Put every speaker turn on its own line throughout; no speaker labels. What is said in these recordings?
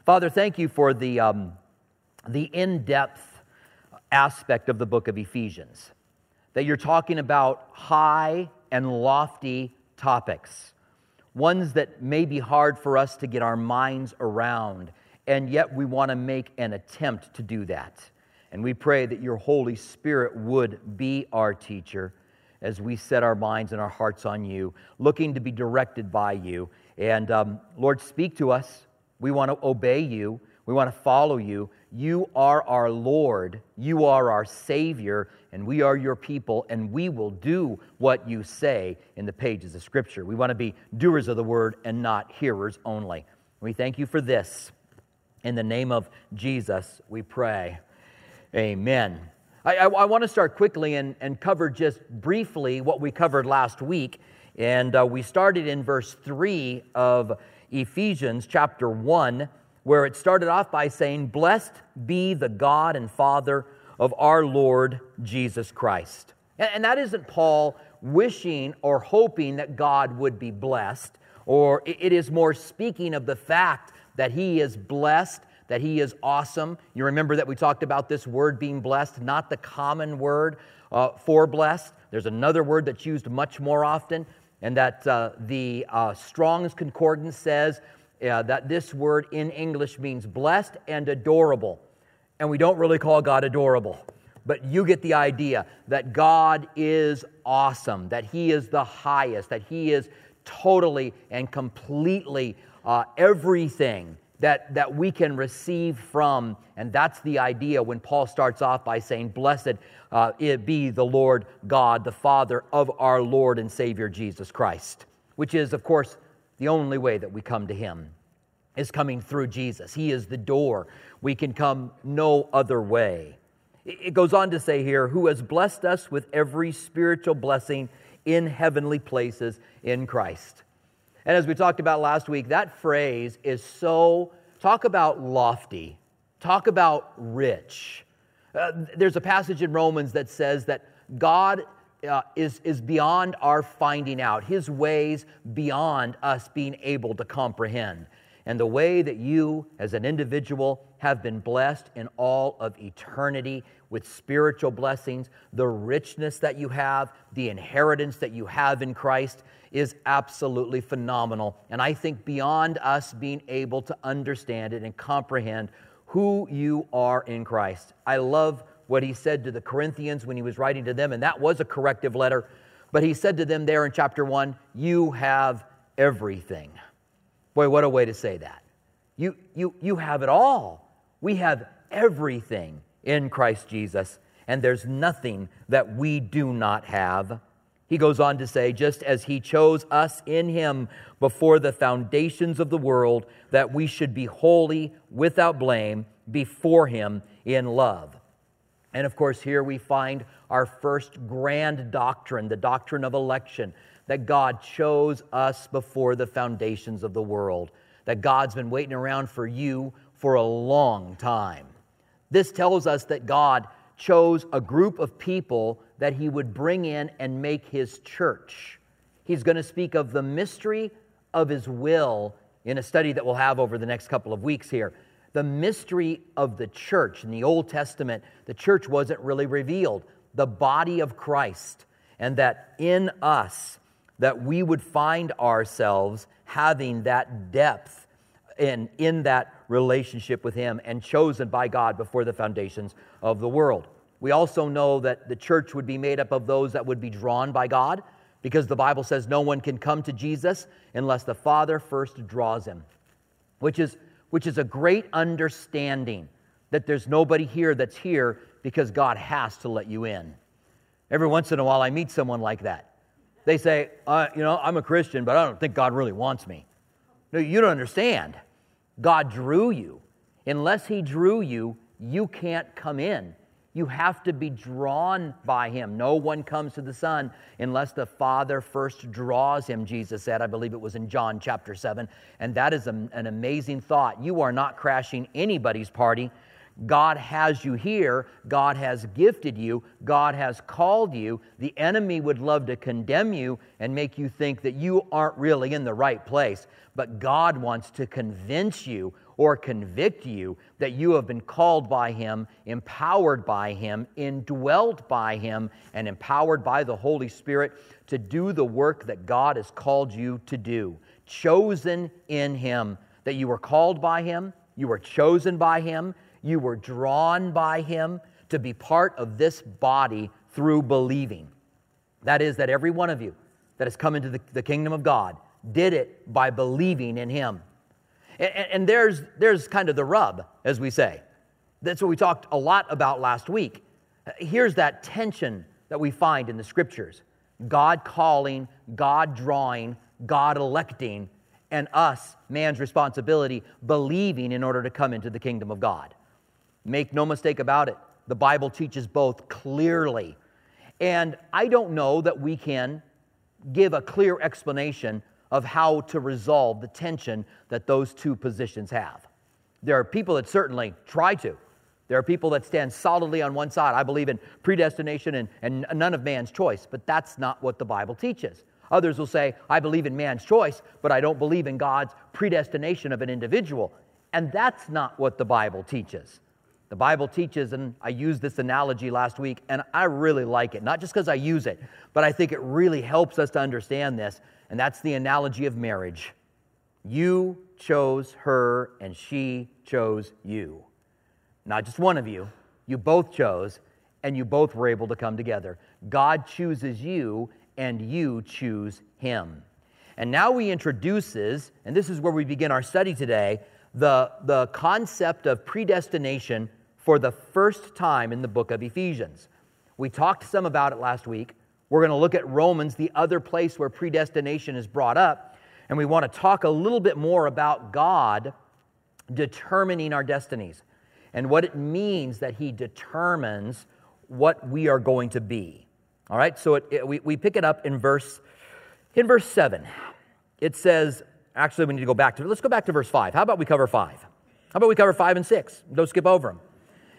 Father, thank you for the in-depth aspect of the book of Ephesians, that you're talking about high and lofty topics, ones that may be hard for us to get our minds around, and yet we want to make an attempt to do that. And we pray that your Holy Spirit would be our teacher as we set our minds and our hearts on you, looking to be directed by you. And Lord, speak to us. We want to obey you. We want to follow you. You are our Lord. You are our Savior, and we are your people, and we will do what you say in the pages of Scripture. We want to be doers of the word and not hearers only. We thank you for this. In the name of Jesus, we pray. Amen. I want to start quickly and cover just briefly what we covered last week. And we started in verse 3 of Ephesians chapter 1, where it started off by saying, "Blessed be the God and Father of our Lord Jesus Christ." And that isn't Paul wishing or hoping that God would be blessed, or it is more speaking of the fact that he is blessed, that he is awesome. You remember that we talked about this word being blessed, not the common word for blessed. There's another word that's used much more often, and that the Strong's Concordance says that this word in English means blessed and adorable. And we don't really call God adorable, but you get the idea that God is awesome, that he is the highest, that he is totally and completely everything that we can receive from. And that's the idea when Paul starts off by saying, "Blessed it be the Lord God, the Father of our Lord and Savior Jesus Christ," which is, of course, the only way that we come to him is coming through Jesus. He is the door. We can come no other way. It goes on to say here, "Who has blessed us with every spiritual blessing in heavenly places in Christ." And as we talked about last week, that phrase is so, talk about lofty, talk about rich. There's a passage in Romans that says that God is beyond our finding out, his ways beyond us being able to comprehend. And the way that you, as an individual, have been blessed in all of eternity with spiritual blessings, the richness that you have, the inheritance that you have in Christ is absolutely phenomenal. And I think beyond us being able to understand it and comprehend who you are in Christ. I love what he said to the Corinthians when he was writing to them, and that was a corrective letter. But he said to them there in chapter 1, "You have everything." Boy, what a way to say that. You have it all. We have everything in Christ Jesus, and there's nothing that we do not have. He goes on to say, "Just as he chose us in him before the foundations of the world, that we should be holy without blame before him in love." And of course, here we find our first grand doctrine, the doctrine of election, that God chose us before the foundations of the world, that God's been waiting around for you for a long time. This tells us that God chose a group of people that he would bring in and make his church. He's going to speak of the mystery of his will in a study that we'll have over the next couple of weeks here. The mystery of the church. In the Old Testament, the church wasn't really revealed. The body of Christ. And that in us, that we would find ourselves having that depth and in that relationship with him and chosen by God before the foundations of the world. We also know that the church would be made up of those that would be drawn by God, because the Bible says no one can come to Jesus unless the Father first draws him, which is a great understanding that there's nobody here that's here because God has to let you in. Every once in a while I meet someone like that. They say, I'm a Christian, but I don't think God really wants me. No, you don't understand. God drew you. Unless he drew you, you can't come in. You have to be drawn by him. No one comes to the Son unless the Father first draws him, Jesus said. I believe it was in John chapter 7. And that is an amazing thought. You are not crashing anybody's party. God has you here. God has gifted you. God has called you. The enemy would love to condemn you and make you think that you aren't really in the right place. But God wants to convince you or convict you that you have been called by Him, empowered by Him, indwelt by Him, and empowered by the Holy Spirit to do the work that God has called you to do. Chosen in Him, that you were called by Him, you were chosen by Him, you were drawn by Him to be part of this body through believing. That is, that every one of you that has come into the kingdom of God did it by believing in Him. And there's kind of the rub, as we say. That's what we talked a lot about last week. Here's that tension that we find in the Scriptures. God calling, God drawing, God electing, and us, man's responsibility, believing in order to come into the kingdom of God. Make no mistake about it. The Bible teaches both clearly. And I don't know that we can give a clear explanation of how to resolve the tension that those two positions have. There are people that certainly try to. There are people that stand solidly on one side. I believe in predestination and none of man's choice, but that's not what the Bible teaches. Others will say, I believe in man's choice, but I don't believe in God's predestination of an individual. And that's not what the Bible teaches. The Bible teaches, and I used this analogy last week, and I really like it. Not just because I use it, but I think it really helps us to understand this, and that's the analogy of marriage. You chose her, and she chose you. Not just one of you. You both chose, and you both were able to come together. God chooses you, and you choose Him. And now He introduces, and this is where we begin our study today, the concept of predestination for the first time in the book of Ephesians. We talked some about it last week. We're going to look at Romans, the other place where predestination is brought up, and we want to talk a little bit more about God determining our destinies and what it means that He determines what we are going to be. All right, so we pick it up in verse 7. It says, actually we need to go back to, let's go back to verse 5. How about we cover 5? How about we cover 5 and 6? Don't skip over them.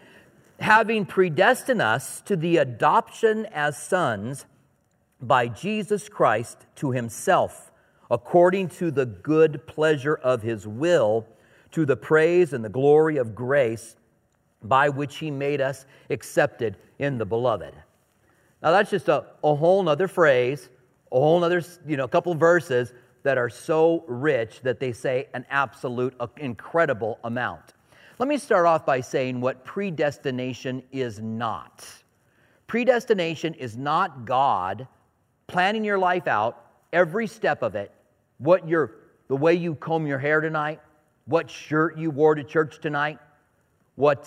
Having predestined us to the adoption as sons by Jesus Christ to Himself, according to the good pleasure of His will, to the praise and the glory of grace by which He made us accepted in the Beloved. Now that's just a whole nother phrase, a whole nother, couple verses that are so rich that they say an absolute, incredible amount. Let me start off by saying what predestination is not. Predestination is not God planning your life out, every step of it, the way you comb your hair tonight, what shirt you wore to church tonight, what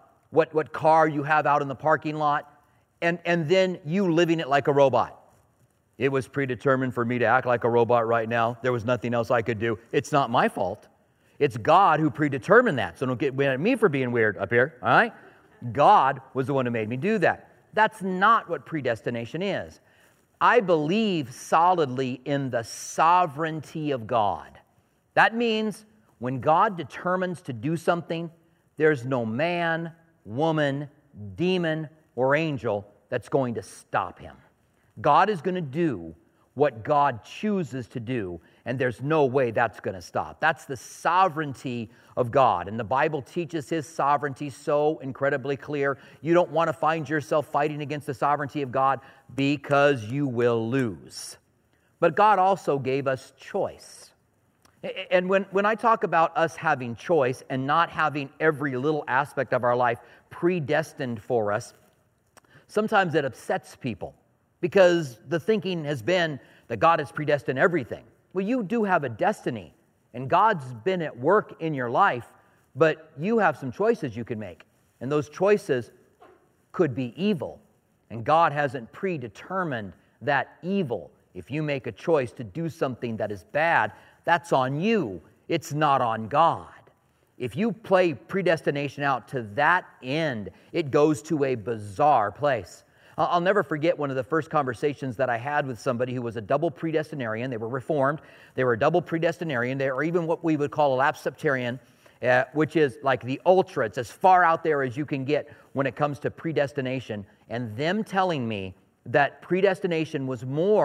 car you have out in the parking lot, and then you living it like a robot. It was predetermined for me to act like a robot right now. There was nothing else I could do. It's not my fault. It's God who predetermined that. So don't get mad at me for being weird up here, all right? God was the one who made me do that. That's not what predestination is. I believe solidly in the sovereignty of God. That means when God determines to do something, there's no man, woman, demon, or angel that's going to stop Him. God is going to do what God chooses to do, and there's no way that's going to stop. That's the sovereignty of God, and the Bible teaches His sovereignty so incredibly clear. You don't want to find yourself fighting against the sovereignty of God because you will lose. But God also gave us choice. And when I talk about us having choice and not having every little aspect of our life predestined for us, sometimes it upsets people because the thinking has been that God has predestined everything. Well, you do have a destiny, and God's been at work in your life, but you have some choices you can make, and those choices could be evil, and God hasn't predetermined that evil. If you make a choice to do something that is bad, that's on you. It's not on God. If you play predestination out to that end, it goes to a bizarre place. I'll never forget one of the first conversations that I had with somebody who was a double predestinarian. They were Reformed. They were a double predestinarian. They were even what we would call a lapseptarian, which is like the ultra. It's as far out there as you can get when it comes to predestination. And them telling me that predestination was more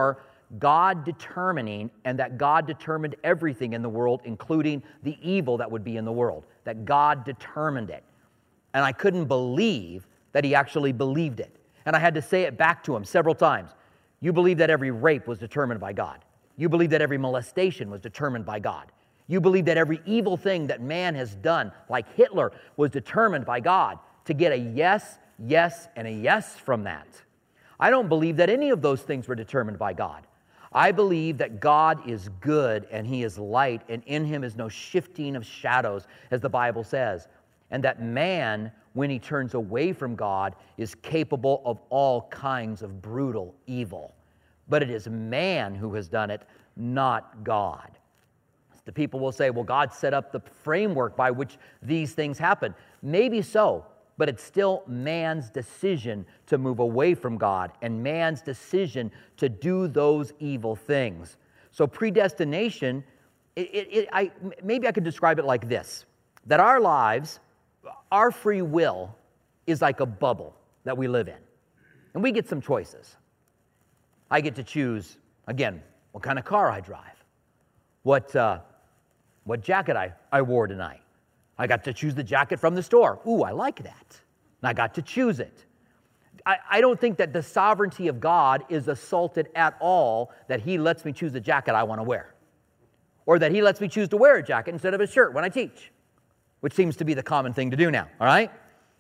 God determining, and that God determined everything in the world, including the evil that would be in the world, that God determined it. And I couldn't believe that he actually believed it. And I had to say it back to him several times. You believe that every rape was determined by God. You believe that every molestation was determined by God. You believe that every evil thing that man has done, like Hitler, was determined by God, to get a yes, yes, and a yes from that. I don't believe that any of those things were determined by God. I believe that God is good and he is light, and in him is no shifting of shadows, as the Bible says. And that man, when he turns away from God, is capable of all kinds of brutal evil. But it is man who has done it, not God. The people will say, well, God set up the framework by which these things happen. Maybe so, but it's still man's decision to move away from God and man's decision to do those evil things. So predestination, maybe I could describe it like this, that our lives, our free will is like a bubble that we live in. And we get some choices. I get to choose, again, what kind of car I drive, what jacket I wore tonight. I got to choose the jacket from the store. Ooh, I like that. And I got to choose it. I don't think that the sovereignty of God is assaulted at all, that he lets me choose the jacket I want to wear. Or that he lets me choose to wear a jacket instead of a shirt when I teach, which seems to be the common thing to do now, all right?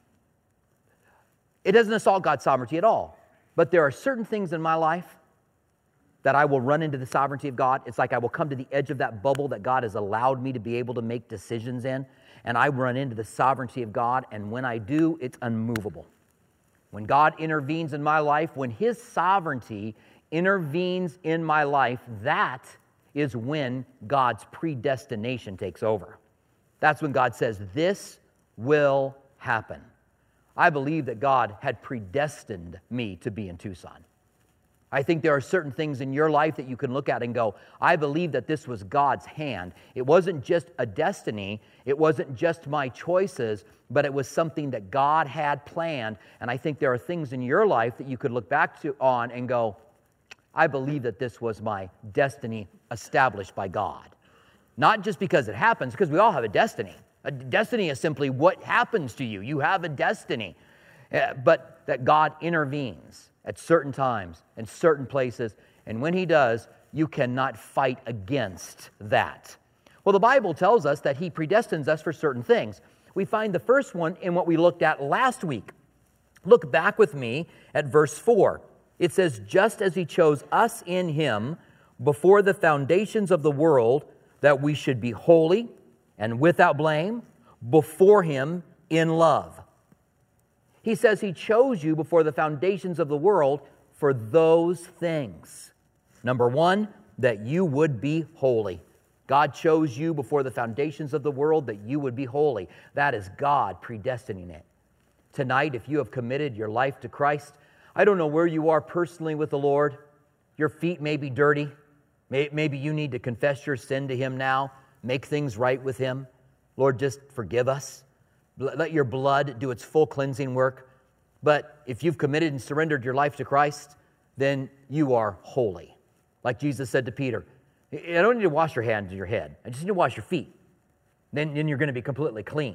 It doesn't assault God's sovereignty at all. But there are certain things in my life that I will run into the sovereignty of God. It's like I will come to the edge of that bubble that God has allowed me to be able to make decisions in, and I run into the sovereignty of God, and when I do, it's unmovable. When God intervenes in my life, when his sovereignty intervenes in my life, that is when God's predestination takes over. That's when God says, this will happen. I believe that God had predestined me to be in Tucson. I think there are certain things in your life that you can look at and go, I believe that this was God's hand. It wasn't just a destiny. It wasn't just my choices, but it was something that God had planned. And I think there are things in your life that you could look back on and go, I believe that this was my destiny established by God. Not just because it happens, because we all have a destiny. A destiny is simply what happens to you. You have a destiny. But that God intervenes at certain times and certain places, and when he does, you cannot fight against that. Well, the Bible tells us that he predestines us for certain things. We find the first one in what we looked at last week. Look back with me at verse 4. It says, just as he chose us in him before the foundations of the world, that we should be holy and without blame before him in love. He says he chose you before the foundations of the world for those things. Number one, that you would be holy. God chose you before the foundations of the world that you would be holy. That is God predestining it. Tonight, if you have committed your life to Christ, I don't know where you are personally with the Lord. Your feet may be dirty. Maybe you need to confess your sin to him now. Make things right with him. Lord, just forgive us. Let your blood do its full cleansing work. But if you've committed and surrendered your life to Christ, then you are holy. Like Jesus said to Peter, I don't need to wash your hands and your head. I just need to wash your feet. Then you're going to be completely clean.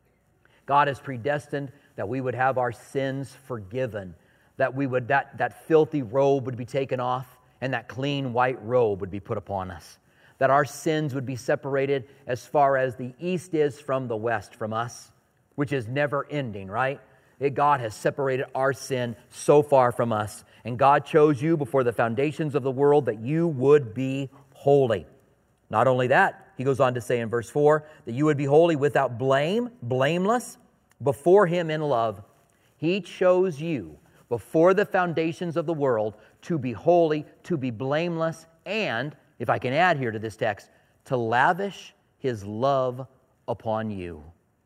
God has predestined that we would have our sins forgiven, that that filthy robe would be taken off, and that clean white robe would be put upon us. That our sins would be separated as far as the east is from the west from us, which is never ending, right? God has separated our sin so far from us. And God chose you before the foundations of the world that you would be holy. Not only that, he goes on to say in verse 4, that you would be holy without blame, blameless, before him in love. He chose you before the foundations of the world to be holy, to be blameless, and, if I can add here to this text, to lavish his love upon you.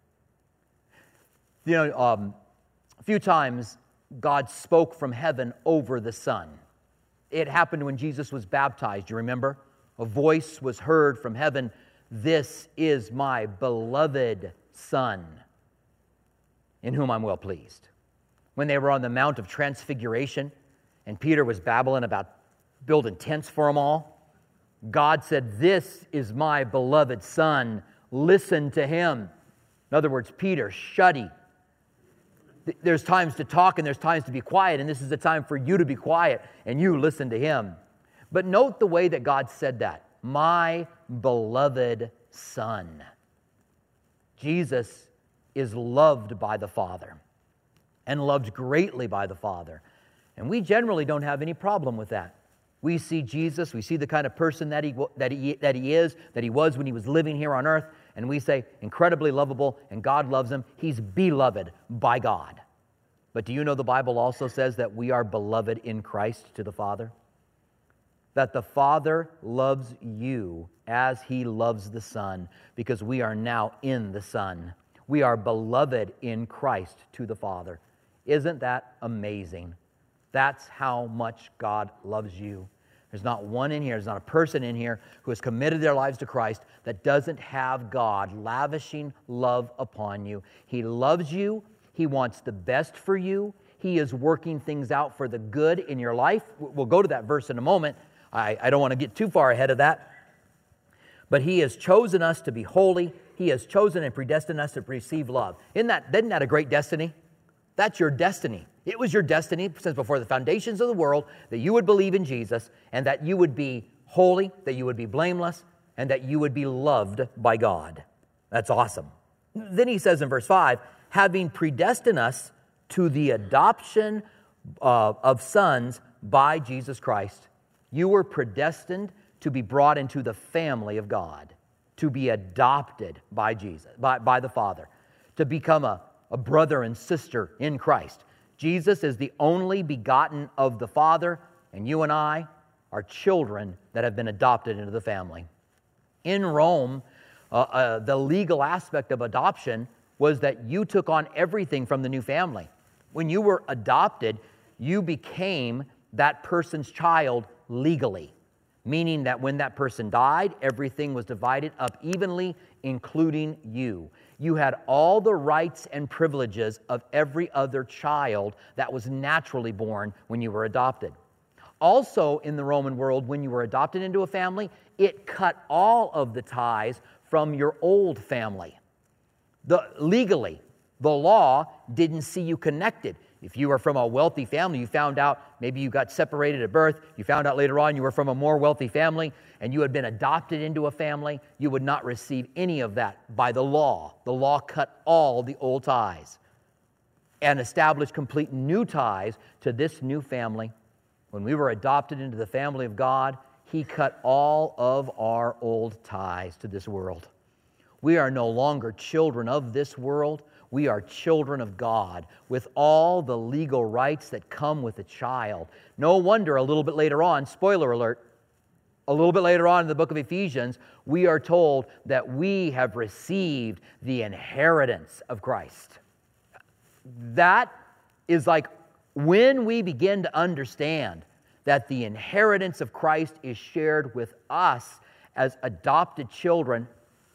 You know, a few times God spoke from heaven over the Son. It happened when Jesus was baptized, you remember? A voice was heard from heaven, "This is my beloved Son, in whom I'm well pleased." When they were on the Mount of Transfiguration, and Peter was babbling about building tents for them all. God said, "This is my beloved Son. Listen to him." In other words, Peter, shuddy. There's times to talk and there's times to be quiet, and this is the time for you to be quiet and you listen to him. But note the way that God said that. My beloved Son. Jesus is loved by the Father and loved greatly by the Father. And we generally don't have any problem with that. We see Jesus, we see the kind of person that he was when he was living here on earth, and we say, incredibly lovable, and God loves him. He's beloved by God. But do you know the Bible also says that we are beloved in Christ to the Father? That the Father loves you as he loves the Son, because we are now in the Son. We are beloved in Christ to the Father. Isn't that amazing? That's how much God loves you. There's not one in here, there's not a person in here who has committed their lives to Christ that doesn't have God lavishing love upon you. He loves you. He wants the best for you. He is working things out for the good in your life. We'll go to that verse in a moment. I don't want to get too far ahead of that. But he has chosen us to be holy. He has chosen and predestined us to receive love. Isn't that a great destiny? That's your destiny. It was your destiny since before the foundations of the world that you would believe in Jesus and that you would be holy, that you would be blameless, and that you would be loved by God. That's awesome. Then he says in verse 5, having predestined us to the adoption of sons by Jesus Christ. You were predestined to be brought into the family of God, to be adopted by Jesus, by the Father, to become a brother and sister in Christ. Jesus is the only begotten of the Father, and you and I are children that have been adopted into the family. In Rome, the legal aspect of adoption was that you took on everything from the new family. When you were adopted, you became that person's child legally, meaning that when that person died, everything was divided up evenly, including you. You had all the rights and privileges of every other child that was naturally born when you were adopted. Also, in the Roman world, when you were adopted into a family, it cut all of the ties from your old family. Legally, the law didn't see you connected. If you were from a wealthy family, you found out maybe you got separated at birth, you found out later on you were from a more wealthy family, and you had been adopted into a family, you would not receive any of that by the law. The law cut all the old ties and established complete new ties to this new family. When we were adopted into the family of God, He cut all of our old ties to this world. We are no longer children of this world. We are children of God with all the legal rights that come with a child. No wonder a little bit later on, spoiler alert, a little bit later on in the book of Ephesians, we are told that we have received the inheritance of Christ. That is like when we begin to understand that the inheritance of Christ is shared with us as adopted children.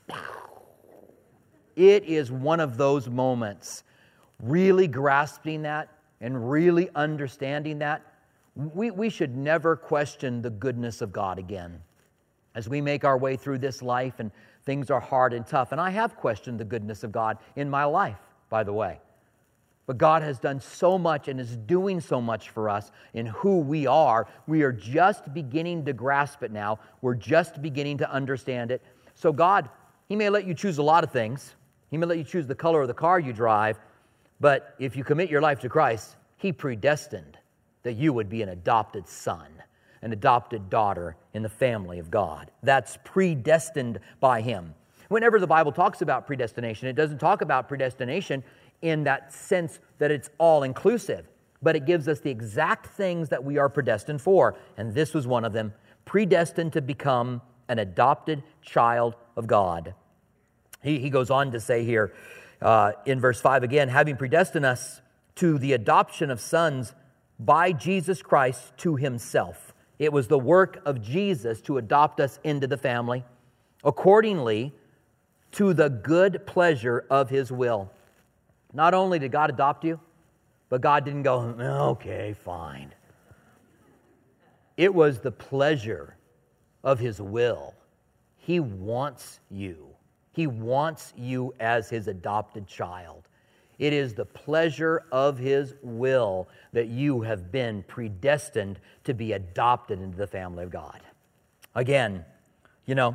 It is one of those moments, really grasping that and really understanding that. We should never question the goodness of God again. As we make our way through this life and things are hard and tough, and I have questioned the goodness of God in my life, by the way. But God has done so much and is doing so much for us in who we are. We are just beginning to grasp it now. We're just beginning to understand it. So God, He may let you choose a lot of things. He may let you choose the color of the car you drive, but if you commit your life to Christ, He predestined that you would be an adopted son, an adopted daughter in the family of God. That's predestined by Him. Whenever the Bible talks about predestination, it doesn't talk about predestination in that sense that it's all-inclusive, but it gives us the exact things that we are predestined for, and this was one of them, predestined to become an adopted child of God. He goes on to say here in verse 5 again, having predestined us to the adoption of sons by Jesus Christ to Himself. It was the work of Jesus to adopt us into the family, accordingly to the good pleasure of His will. Not only did God adopt you, but God didn't go, okay, fine. It was the pleasure of His will. He wants you. He wants you as His adopted child. It is the pleasure of His will that you have been predestined to be adopted into the family of God. Again, you're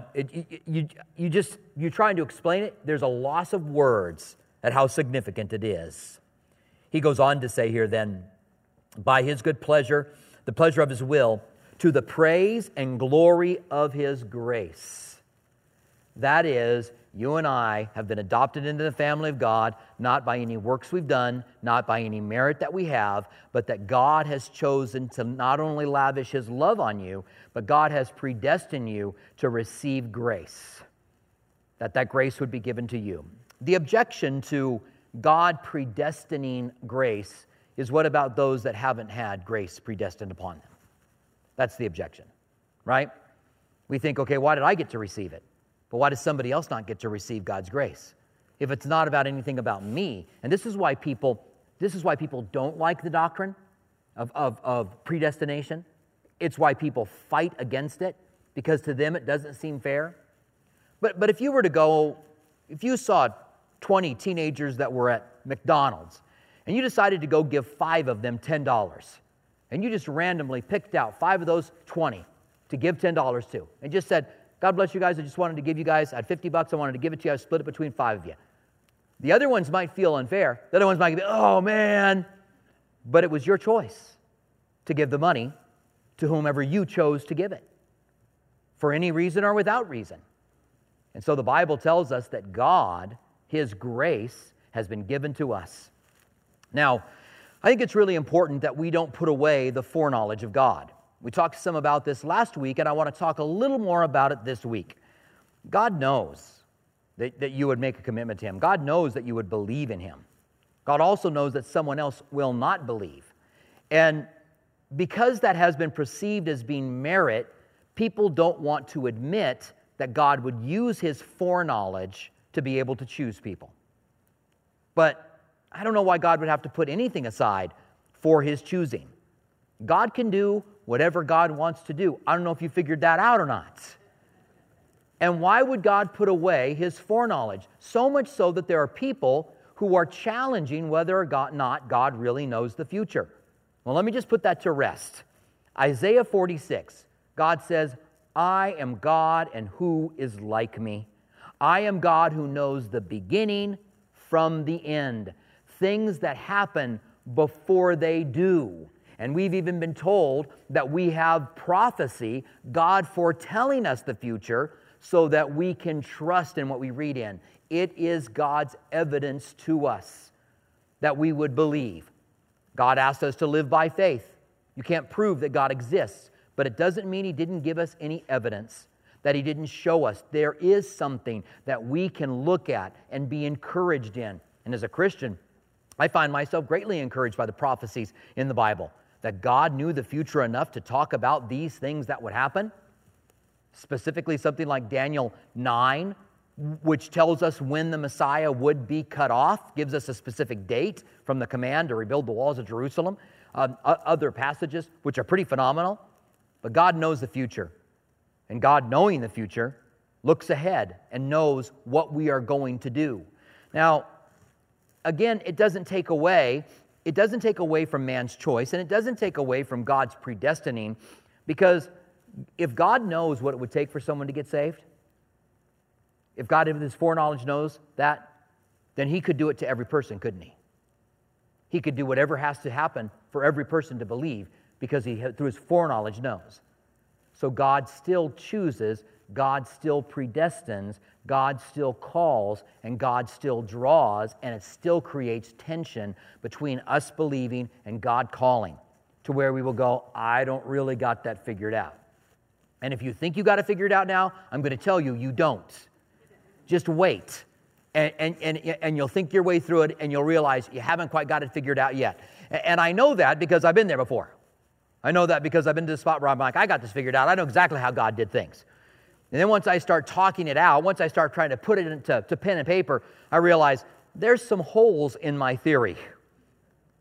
trying to explain it. There's a loss of words at how significant it is. He goes on to say here then, by His good pleasure, the pleasure of His will, to the praise and glory of His grace. That is, you and I have been adopted into the family of God, not by any works we've done, not by any merit that we have, but that God has chosen to not only lavish His love on you, but God has predestined you to receive grace, that grace would be given to you. The objection to God predestining grace is, what about those that haven't had grace predestined upon them? That's the objection, right? We think, okay, why did I get to receive it? But why does somebody else not get to receive God's grace? If it's not about anything about me, and this is why people don't like the doctrine of predestination. It's why people fight against it, because to them it doesn't seem fair. But if you saw 20 teenagers that were at McDonald's, and you decided to go give 5 of them $10, and you just randomly picked out 5 of those 20 to give $10 to, and just said, God bless you guys, I just wanted to give you guys, I had $50, I wanted to give it to you, I split it between 5 of you. The other ones might feel unfair. The other ones might be, oh man, but it was your choice to give the money to whomever you chose to give it, for any reason or without reason. And so the Bible tells us that God, His grace, has been given to us. Now, I think it's really important that we don't put away the foreknowledge of God. We talked some about this last week, and I want to talk a little more about it this week. God knows that you would make a commitment to Him. God knows that you would believe in Him. God also knows that someone else will not believe. And because that has been perceived as being merit, people don't want to admit that God would use His foreknowledge to be able to choose people. But I don't know why God would have to put anything aside for His choosing. God can do whatever God wants to do. I don't know if you figured that out or not. And why would God put away His foreknowledge? So much so that there are people who are challenging whether or not God really knows the future. Well, let me just put that to rest. Isaiah 46, God says, I am God, and who is like me? I am God who knows the beginning from the end, things that happen before they do. And we've even been told that we have prophecy, God foretelling us the future, so that we can trust in what we read in. It is God's evidence to us that we would believe. God asked us to live by faith. You can't prove that God exists, but it doesn't mean He didn't give us any evidence, that He didn't show us. There is something that we can look at and be encouraged in. And as a Christian, I find myself greatly encouraged by the prophecies in the Bible, that God knew the future enough to talk about these things that would happen. Specifically something like Daniel 9, which tells us when the Messiah would be cut off, gives us a specific date from the command to rebuild the walls of Jerusalem. Other passages, which are pretty phenomenal. But God knows the future. And God, knowing the future, looks ahead and knows what we are going to do. Now, again, it doesn't take away from man's choice, and it doesn't take away from God's predestining, because if God knows what it would take for someone to get saved, if God in His foreknowledge knows that, then He could do it to every person, couldn't He? He could do whatever has to happen for every person to believe, because He, through His foreknowledge, knows. So God still chooses, God still predestines, God still calls, and God still draws, and it still creates tension between us believing and God calling, to where we will go, I don't really got that figured out. And if you think you got it figured out now, I'm going to tell you, you don't. Just wait. And you'll think your way through it, and you'll realize you haven't quite got it figured out yet. And I know that because I've been there before. I know that because I've been to the spot where I'm like, I got this figured out. I know exactly how God did things. And then once I start talking it out, once I start trying to put it into pen and paper, I realize there's some holes in my theory.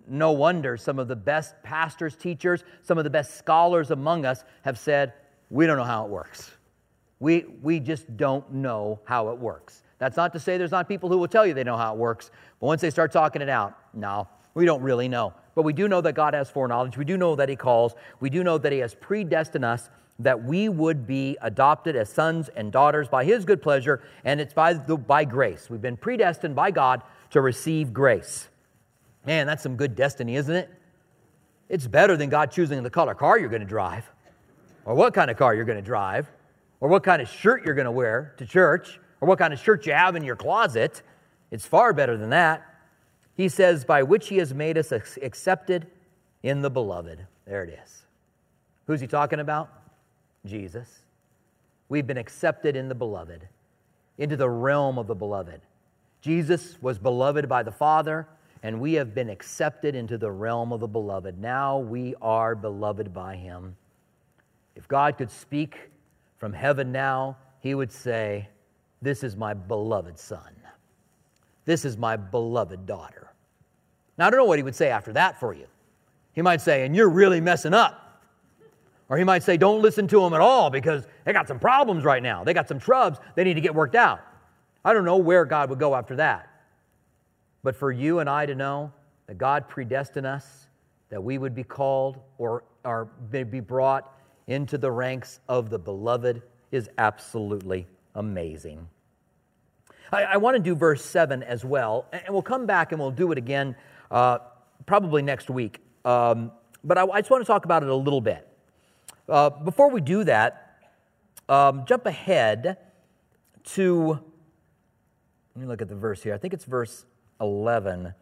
no wonder some of the best pastors, teachers, some of the best scholars among us have said, we don't know how it works. We just don't know how it works. That's not to say there's not people who will tell you they know how it works, but once they start talking it out, no, we don't really know. But we do know that God has foreknowledge. We do know that He calls. We do know that He has predestined us that we would be adopted as sons and daughters by His good pleasure, and it's by grace. We've been predestined by God to receive grace. Man, that's some good destiny, isn't it? It's better than God choosing the color car you're going to drive, or what kind of car you're going to drive, or what kind of shirt you're going to wear to church, or what kind of shirt you have in your closet. It's far better than that. He says, by which He has made us accepted in the beloved. There it is. Who's He talking about? Jesus. We've been accepted in the beloved, into the realm of the beloved. Jesus was beloved by the Father, and we have been accepted into the realm of the beloved. Now we are beloved by Him. If God could speak from heaven now, He would say, this is my beloved Son. This is my beloved daughter. Now, I don't know what He would say after that for you. He might say, and you're really messing up. Or He might say, don't listen to them at all because they got some problems right now. They got some trubs they need to get worked out. I don't know where God would go after that. But for you and I to know that God predestined us, that we would be called or be brought into the ranks of the beloved is absolutely amazing. I want to do verse 7 as well, and we'll come back and we'll do it again probably next week. But I just want to talk about it a little bit. Before we do that, jump ahead to, let me look at the verse here. I think it's verse 11.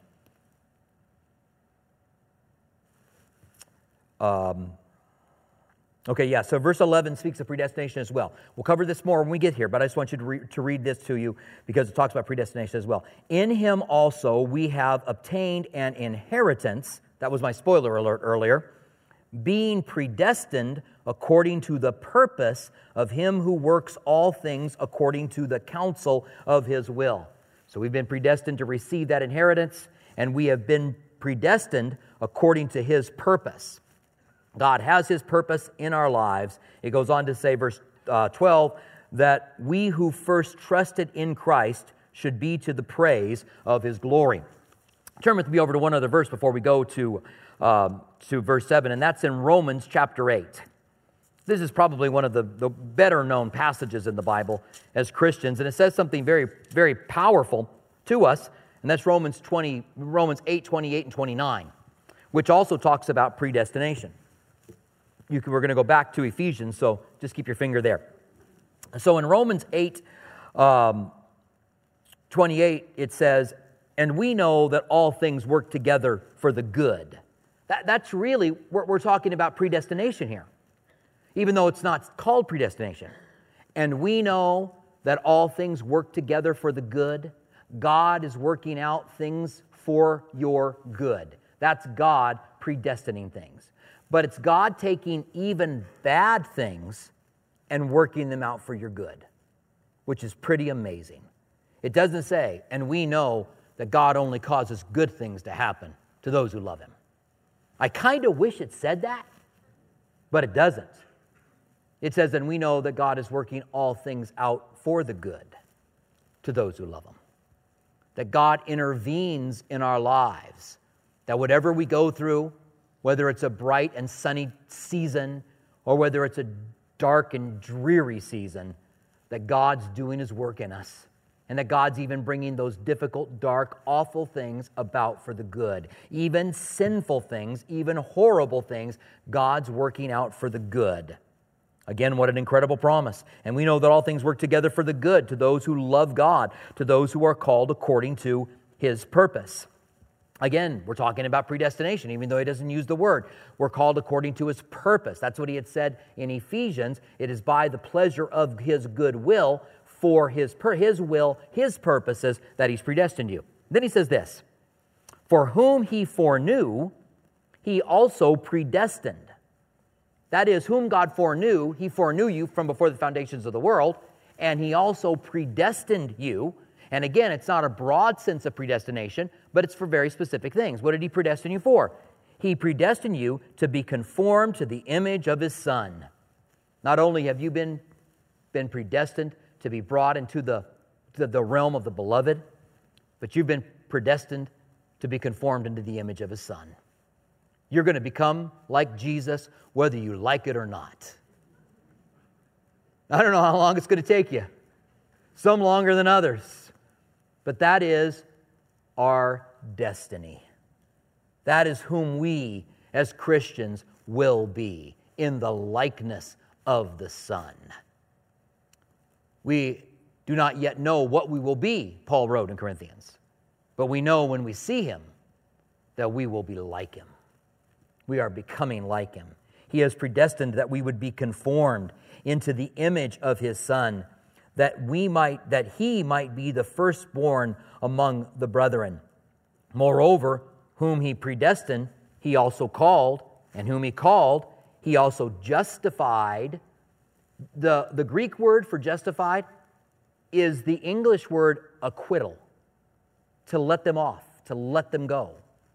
So verse 11 speaks of predestination as well. We'll cover this more when we get here, but I just want you to read this to you because it talks about predestination as well. In Him also we have obtained an inheritance. That was my spoiler alert earlier. Being predestined according to the purpose of Him who works all things according to the counsel of His will. So we've been predestined to receive that inheritance, and we have been predestined according to His purpose. God has His purpose in our lives. It goes on to say, verse 12, that we who first trusted in Christ should be to the praise of His glory. Turn with me over to one other verse before we go to verse 7, and that's in Romans chapter 8. This is probably one of the better known passages in the Bible as Christians, and it says something very, very powerful to us, and that's Romans 8, 28 and 29, which also talks about predestination. We're going to go back to Ephesians, so just keep your finger there. So in Romans 8, 28, it says, and we know that all things work together for the good. That's really, we're talking about predestination here, even though it's not called predestination. And we know that all things work together for the good. God is working out things for your good. That's God predestining things. But it's God taking even bad things and working them out for your good, which is pretty amazing. It doesn't say, and we know that God only causes good things to happen to those who love Him. I kind of wish it said that, but it doesn't. It says, and we know that God is working all things out for the good to those who love Him. That God intervenes in our lives. That whatever we go through, whether it's a bright and sunny season or whether it's a dark and dreary season, that God's doing His work in us. And that God's even bringing those difficult, dark, awful things about for the good. Even sinful things, even horrible things, God's working out for the good. Again, what an incredible promise. And we know that all things work together for the good to those who love God, to those who are called according to His purpose. Again, we're talking about predestination, even though He doesn't use the word. We're called according to His purpose. That's what He had said in Ephesians. It is by the pleasure of His good will, for His will, His purposes, that He's predestined you. Then He says this, for whom He foreknew, He also predestined. That is, whom God foreknew, He foreknew you from before the foundations of the world, and He also predestined you. And again, it's not a broad sense of predestination, but it's for very specific things. What did He predestine you for? He predestined you to be conformed to the image of His Son. Not only have you been predestined to be brought into the realm of the beloved, but you've been predestined to be conformed into the image of His Son. You're going to become like Jesus, whether you like it or not. I don't know how long it's going to take you. Some longer than others. But that is our destiny. That is whom we, as Christians, will be in the likeness of the Son. We do not yet know what we will be, Paul wrote in Corinthians. But we know when we see Him that we will be like Him. We are becoming like Him. He has predestined that we would be conformed into the image of His Son, that He might be the firstborn among the brethren. Moreover, whom He predestined, He also called, and whom He called, He also justified. The Greek word for justified is the English word acquittal, to let them off, to let them go.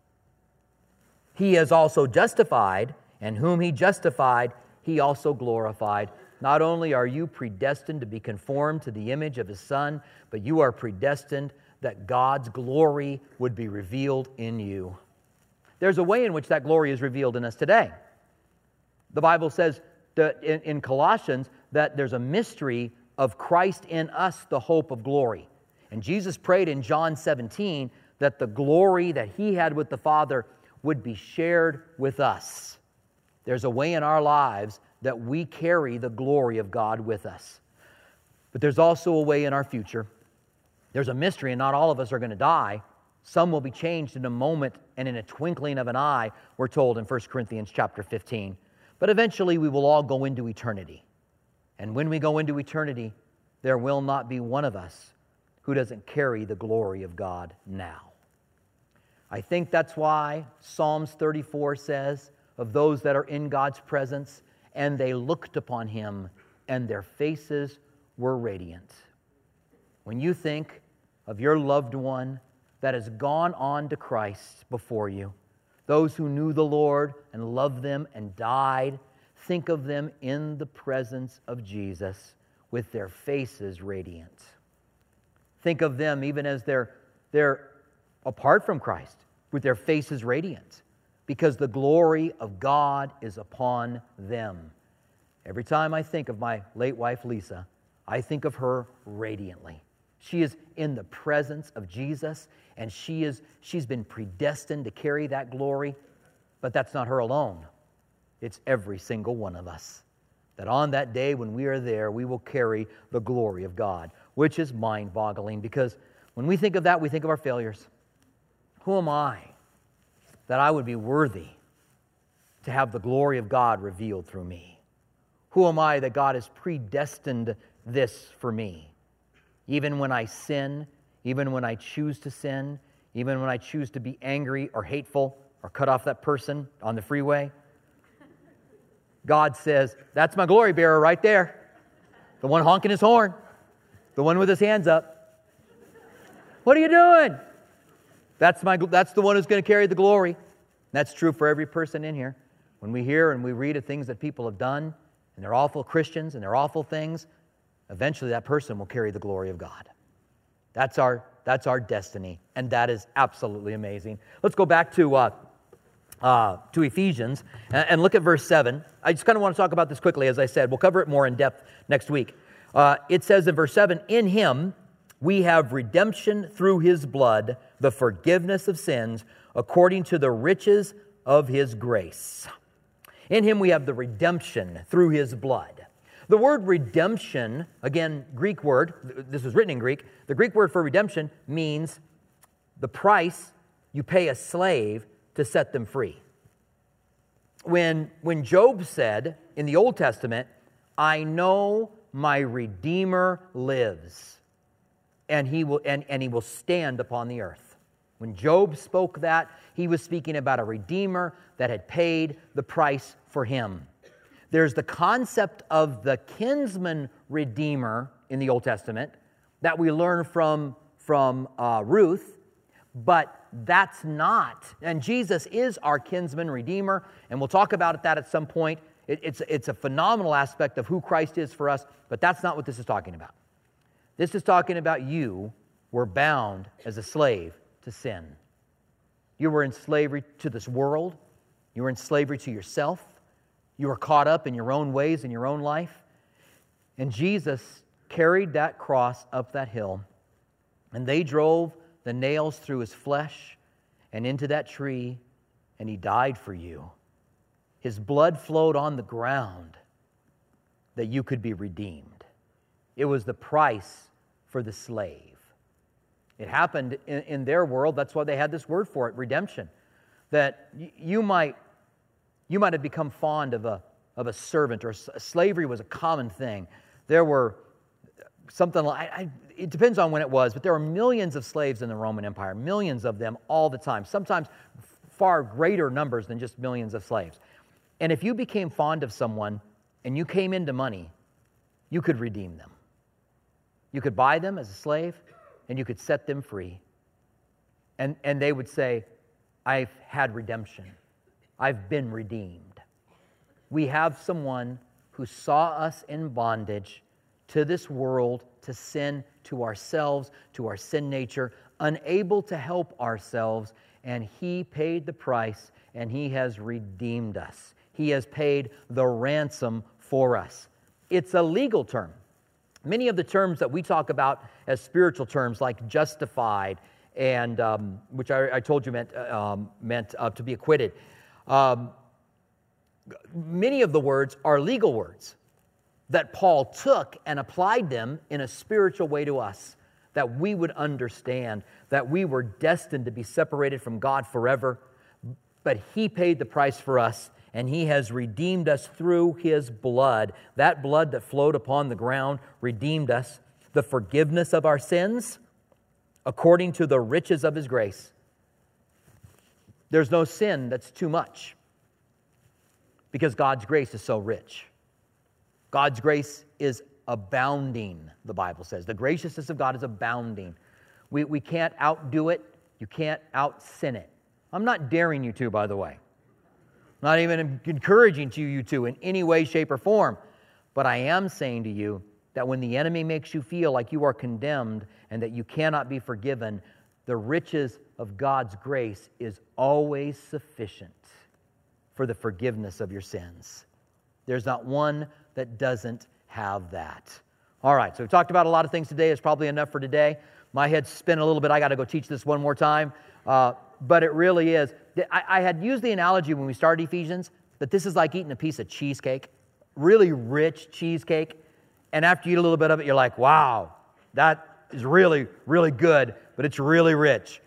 He has also justified, and whom He justified, He also glorified. Not only are you predestined to be conformed to the image of His Son, but you are predestined that God's glory would be revealed in you. There's a way in which that glory is revealed in us today. The Bible says that in Colossians that there's a mystery of Christ in us, the hope of glory. And Jesus prayed in John 17 that the glory that He had with the Father would be shared with us. There's a way in our lives that we carry the glory of God with us. But there's also a way in our future. There's a mystery, and not all of us are going to die. Some will be changed in a moment and in a twinkling of an eye, we're told in 1 Corinthians chapter 15. But eventually we will all go into eternity. And when we go into eternity, there will not be one of us who doesn't carry the glory of God now. I think that's why Psalms 34 says of those that are in God's presence, and they looked upon Him, and their faces were radiant. When you think of your loved one that has gone on to Christ before you, those who knew the Lord and loved them and died, think of them in the presence of Jesus with their faces radiant. Think of them even as they're apart from Christ, with their faces radiant, because the glory of God is upon them. Every time I think of my late wife, Lisa, I think of her radiantly. She is in the presence of Jesus, and she's been predestined to carry that glory, but that's not her alone. It's every single one of us. That on that day when we are there, we will carry the glory of God, which is mind-boggling, because when we think of that, we think of our failures. Who am I that I would be worthy to have the glory of God revealed through me? Who am I that God has predestined this for me? Even when I sin, even when I choose to sin, even when I choose to be angry or hateful or cut off that person on the freeway, God says, that's my glory bearer right there. The one honking his horn. The one with his hands up. What are you doing? That's the one who's going to carry the glory. That's true for every person in here. When we hear and we read of things that people have done, and they're awful Christians and they're awful things, eventually that person will carry the glory of God. That's our destiny, and that is absolutely amazing. Let's go back to Ephesians and look at verse 7. I just kind of want to talk about this quickly, as I said. We'll cover it more in depth next week. It says in verse 7, in Him we have redemption through His blood, the forgiveness of sins, according to the riches of His grace. In Him we have the redemption through His blood. The word redemption, again, Greek word, this was written in Greek, the Greek word for redemption means the price you pay a slave to set them free. When Job said in the Old Testament, I know my Redeemer lives, and he will stand upon the earth. When Job spoke that, he was speaking about a Redeemer that had paid the price for him. There's the concept of the kinsman Redeemer in the Old Testament that we learn from from Ruth, but that's not. And Jesus is our kinsman redeemer, and we'll talk about that at some point. It's a phenomenal aspect of who Christ is for us, but that's not what this is talking about. This is talking about you were bound as a slave to sin. You were in slavery to this world. You were in slavery to yourself. You were caught up in your own ways in your own life. And Jesus carried that cross up that hill, and they drove the nails through his flesh and into that tree, and he died for you. His blood flowed on the ground that you could be redeemed. It was the price for the slave. It happened in their world. That's why they had this word for it, redemption. That you might have become fond of a servant, or slavery was a common thing. There were something like, it depends on when it was, but there were millions of slaves in the Roman Empire, millions of them all the time, sometimes far greater numbers than just millions of slaves. And if you became fond of someone and you came into money, you could redeem them. You could buy them as a slave, and you could set them free. And they would say, I've had redemption. I've been redeemed. We have someone who saw us in bondage to this world, to sin, to ourselves, to our sin nature, unable to help ourselves, and he paid the price, and he has redeemed us. He has paid the ransom for us. It's a legal term. Many of the terms that we talk about as spiritual terms, like justified, and which I told you meant to be acquitted. Many of the words are legal words that Paul took and applied them in a spiritual way to us, that we would understand that we were destined to be separated from God forever, but he paid the price for us, and he has redeemed us through his blood. That blood that flowed upon the ground redeemed us. The forgiveness of our sins, according to the riches of his grace. There's no sin that's too much, because God's grace is so rich. God's grace is abounding, the Bible says. The graciousness of God is abounding. We can't outdo it. You can't out-sin it. I'm not daring you to, by the way. Not even encouraging you to in any way, shape, or form. But I am saying to you that when the enemy makes you feel like you are condemned and that you cannot be forgiven, the riches of God's grace is always sufficient for the forgiveness of your sins. There's not one that doesn't have that. All right, so we've talked about a lot of things today. It's probably enough for today. My head's spinning a little bit. I got to go teach this one more time. But it really is. I had used the analogy when we started Ephesians that this is like eating a piece of cheesecake, really rich cheesecake. And after you eat a little bit of it, you're like, wow, that is really, really good, but it's really rich.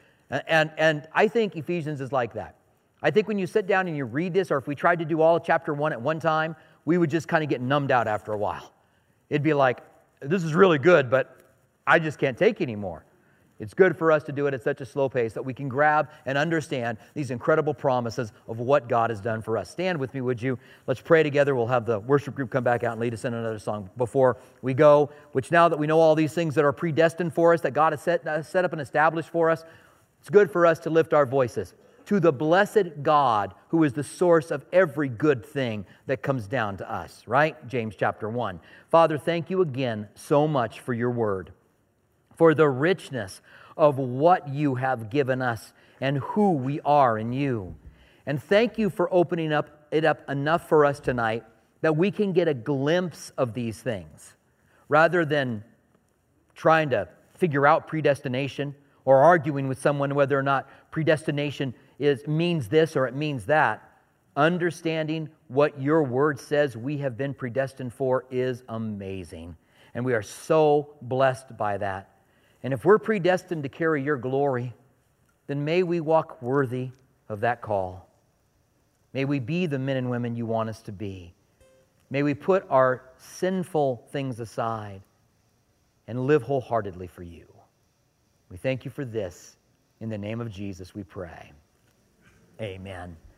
And I think Ephesians is like that. I think when you sit down and you read this, or if we tried to do all of chapter 1 at one time, we would just kind of get numbed out after a while. It'd be like, this is really good, but I just can't take anymore. It's good for us to do it at such a slow pace that we can grab and understand these incredible promises of what God has done for us. Stand with me, would you? Let's pray together. We'll have the worship group come back out and lead us in another song before we go, which now that we know all these things that are predestined for us, that God has set up and established for us, it's good for us to lift our voices to the blessed God who is the source of every good thing that comes down to us, right? James chapter 1. Father, thank you again so much for your word, for the richness of what you have given us and who we are in you. And thank you for opening it up enough for us tonight that we can get a glimpse of these things, rather than trying to figure out predestination or arguing with someone whether or not predestination means this or it means that. Understanding what your word says we have been predestined for is amazing. And we are so blessed by that. And if we're predestined to carry your glory, then may we walk worthy of that call. May we be the men and women you want us to be. May we put our sinful things aside and live wholeheartedly for you. We thank you for this. In the name of Jesus we pray. Amen.